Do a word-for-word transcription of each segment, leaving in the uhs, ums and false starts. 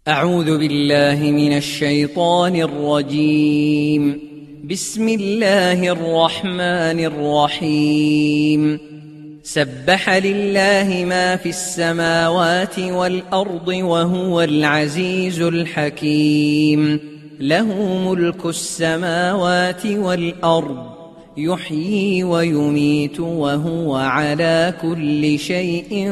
أعوذ بالله من الشيطان الرجيم. بسم الله الرحمن الرحيم. سبح لله ما في السماوات والأرض وهو العزيز الحكيم. له ملك السماوات والأرض، يحيي ويميت وهو على كل شيء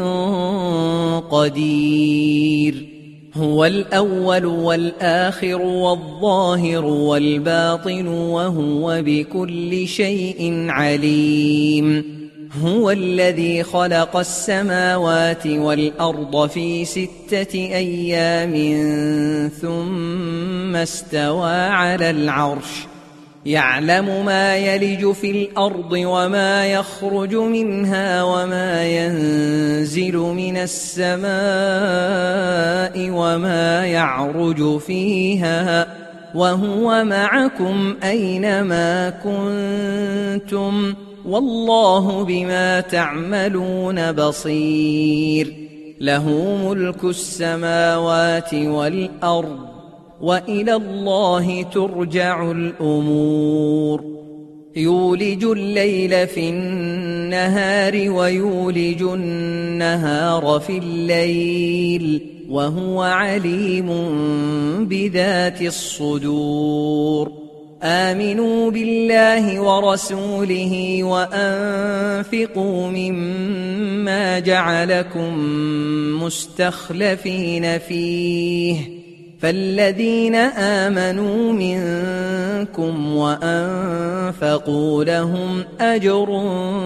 قدير. هو الأول والآخر والظاهر والباطن وهو بكل شيء عليم. هو الذي خلق السماوات والأرض في ستة أيام ثم استوى على العرش، يعلم ما يلج في الأرض وما يخرج منها وما ينزل من السماء وما يعرج فيها، وهو معكم أينما كنتم، والله بما تعملون بصير. له ملك السماوات والأرض، وإلى الله ترجع الأمور. يولج الليل في النهار ويولج النهار في الليل، وهو عليم بذات الصدور. آمنوا بالله ورسوله وأنفقوا مما جعلكم مستخلفين فيه، فالذين آمنوا منكم وأنفقوا لهم أجر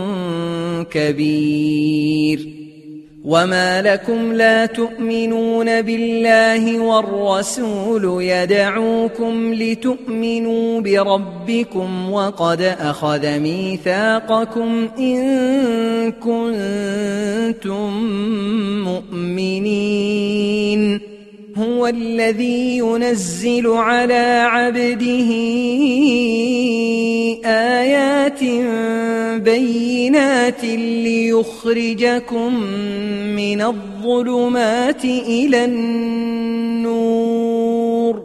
كبير. وما لكم لا تؤمنون بالله والرسول يدعوكم لتؤمنوا بربكم وقد أخذ ميثاقكم إن كنتم مؤمنين. هو الذي ينزل على عبده آيات بينات ليخرجكم من الظلمات إلى النور،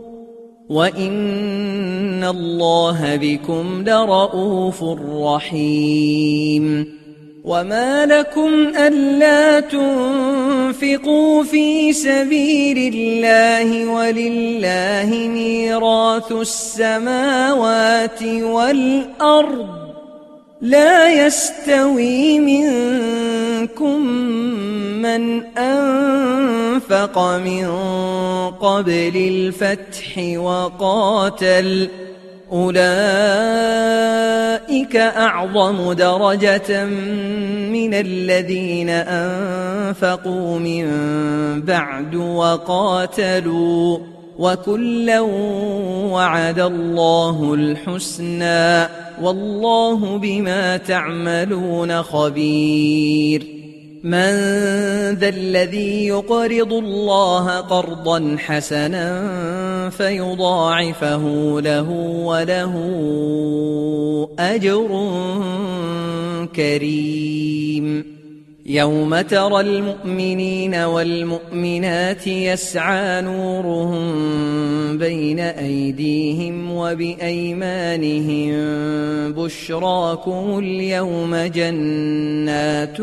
وإن الله بكم لرءوف رحيم. وما لكم ألا تنفقوا في سبيل الله ولله ميراث السماوات والأرض، لا يستوي منكم من أنفق من قبل الفتح وقاتل، أولئك أعظم درجة من الذين أنفقوا من بعد وقاتلوا، وكلا وعد الله الحسنى، والله بما تعملون خبير. من ذا الذي يقرض الله قرضا حسنا فيضاعفه له وله أجر كريم. يوم ترى المؤمنين والمؤمنات يسعى نورهم بين أيديهم وبأيمانهم، بشراكم اليوم جنات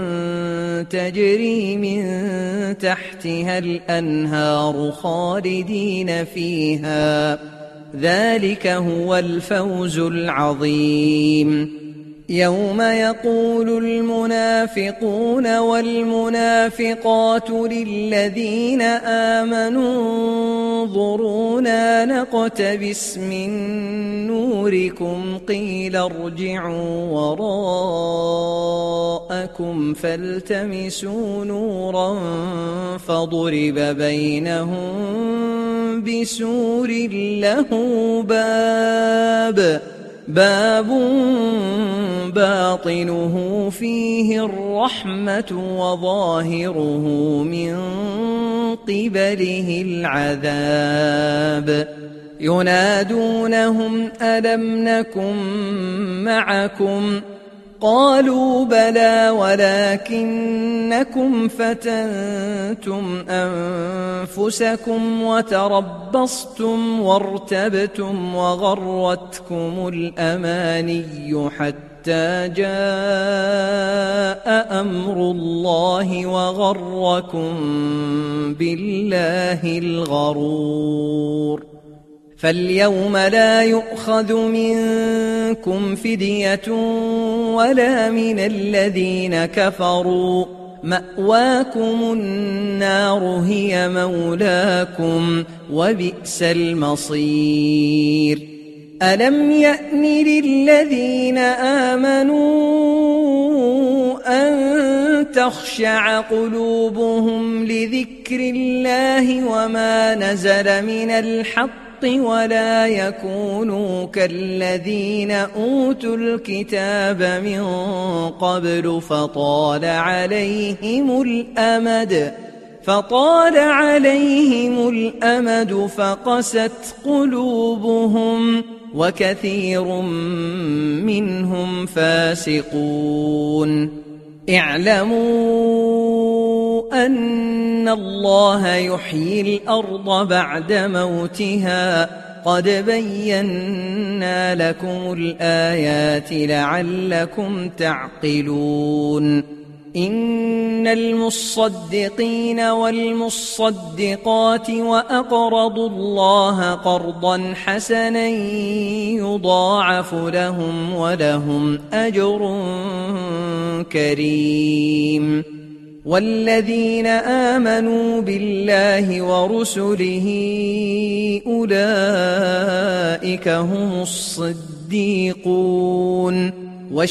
تجري من تحتها الأنهار خالدين فيها، ذلك هو الفوز العظيم. يوم يقول المنافقون والمنافقات للذين آمنوا انظرونا نقتبس من نوركم قيل ارجعوا وراءكم فالتمسوا نورا فضرب بينهم بسور له باب باب باطنه فيه الرحمة وظاهره من قبله العذاب. ينادونهم ألم نكن معكم قالوا بلى ولكنكم فتنتم أنفسكم وتربصتم وارتبتم وغرتكم الأماني حتى جاء أمر الله وغركم بالله الغرور. فاليوم لا يؤخذ منكم فدية ولا من الذين كفروا، مأواكم النار هي مولاكم وبئس المصير. ألم يأن للذين آمنوا أن تخشع قلوبهم لذكر الله وما نزل من الحق ولا يكونوا كالذين أوتوا الكتاب من قبل فطال عليهم الأمد فطال عليهم الأمد فقست قلوبهم وكثير منهم فاسقون. اعلموا أن الله يحيي الأرض بعد موتها قد بينا لكم الآيات لعلكم تعقلون. إن المصدقين والمصدقات وأقرضوا الله قرضا حسنا يضاعف لهم ولهم أجر كريم. والذين آمنوا بالله ورسله أولئك هم الصديقون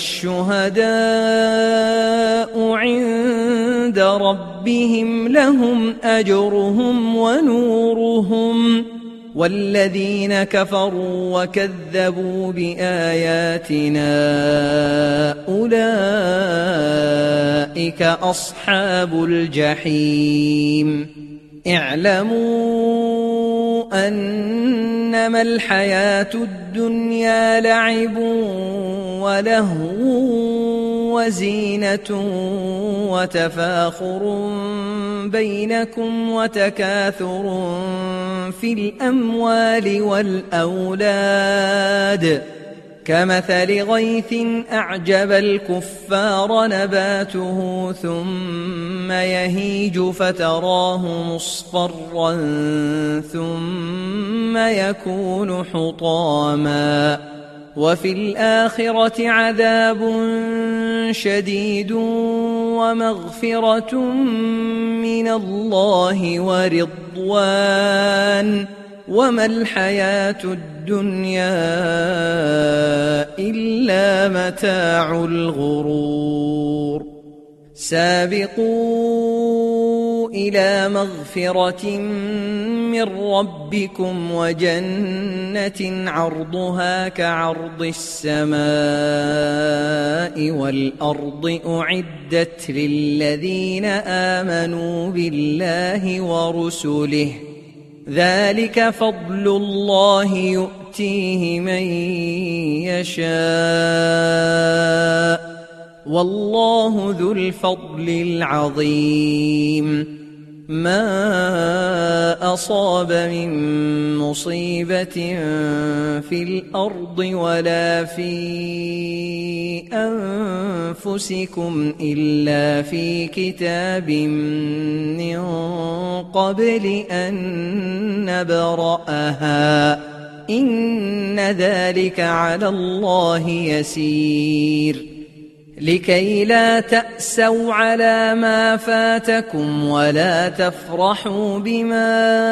والشهداء عند ربهم لهم أجرهم ونورهم. والذين كفروا وكذبوا بآياتنا أولئك أصحاب الجحيم. اعلموا أنما الحياة الدنيا لعب ولهو وزينة وتفاخر بينكم وتكاثر في الأموال والأولاد كمثل غيث أعجب الكفار نباته ثم يهيج فتراه مصفرا ثم يكون حطاما وفي الآخرة عذاب شديد ومغفرة من الله ورضوان وما الحياة الدنيا إلا متاع الغرور. سابقوا إلى مغفرة من ربكم وجنة عرضها كعرض السماء والأرض أعدت للذين آمنوا بالله ورسله ذلك فضل الله يؤتيه من يشاء والله ذو الفضل العظيم. ما أصاب من مصيبة في الأرض ولا في أنفسكم إلا في كتاب من قبل أن نبرأها إن ذلك على الله يسير. لكي لا تأسوا على ما فاتكم ولا تفرحوا بما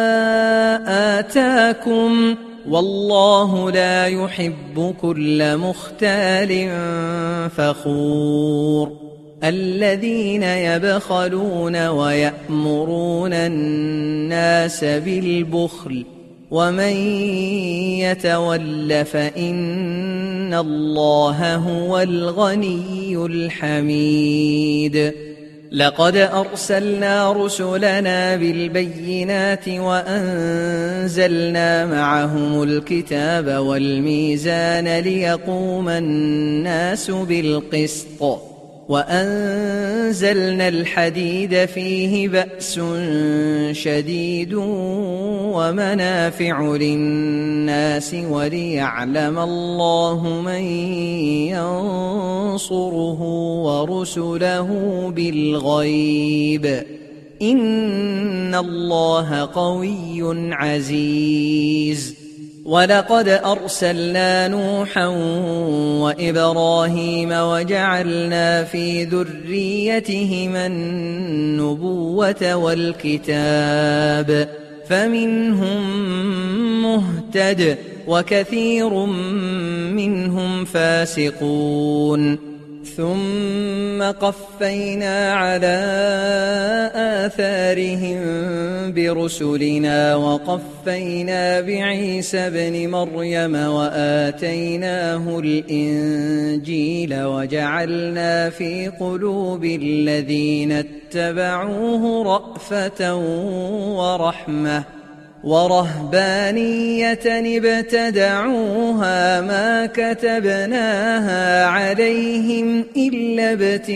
آتاكم والله لا يحب كل مختال فخور. الذين يبخلون ويأمرون الناس بالبخل ومن يتول فإن الله هو الغني الحميد. لقد أرسلنا رسلنا بالبينات وأنزلنا معهم الكتاب والميزان ليقوم الناس بالقسط وأنزلنا الحديد فيه بأس شديد ومنافع للناس وليعلم الله من ينصره ورسله بالغيب إن الله قوي عزيز. ولقد أرسلنا نوحا وإبراهيم وجعلنا في ذريتهما النبوة والكتاب فمنهم مهتد وكثير منهم فاسقون. ثم قفينا على آثارهم برسلنا وقفينا بعيسى ابن مريم وآتيناه الإنجيل وجعلنا في قلوب الذين اتبعوه رأفة ورحمة ورهبانية ابتدعوها ما كتبناها عليهم إلا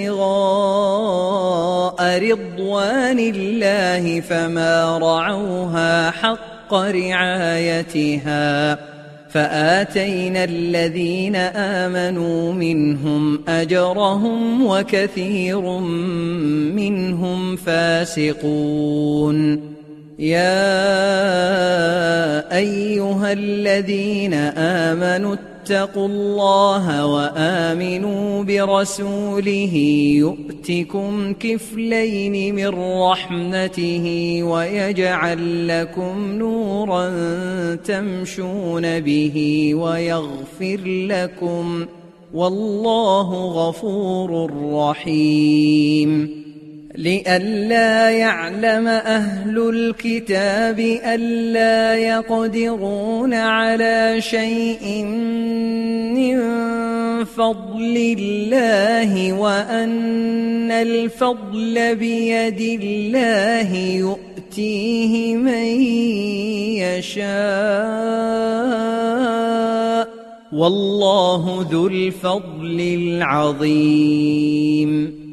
ابتغاء رضوان الله فما رعوها حق رعايتها فآتينا الذين آمنوا منهم أجرهم وكثير منهم فاسقون. يا أيها الذين آمنوا اتقوا الله وآمنوا برسوله يؤتكم كفلين من رحمته ويجعل لكم نورا تمشون به ويغفر لكم والله غفور رحيم. لئلا يعلم أهل الكتاب ألا يقدرون على شيء من فضل الله وأن الفضل بيد الله يؤتيه من يشاء والله ذو الفضل العظيم.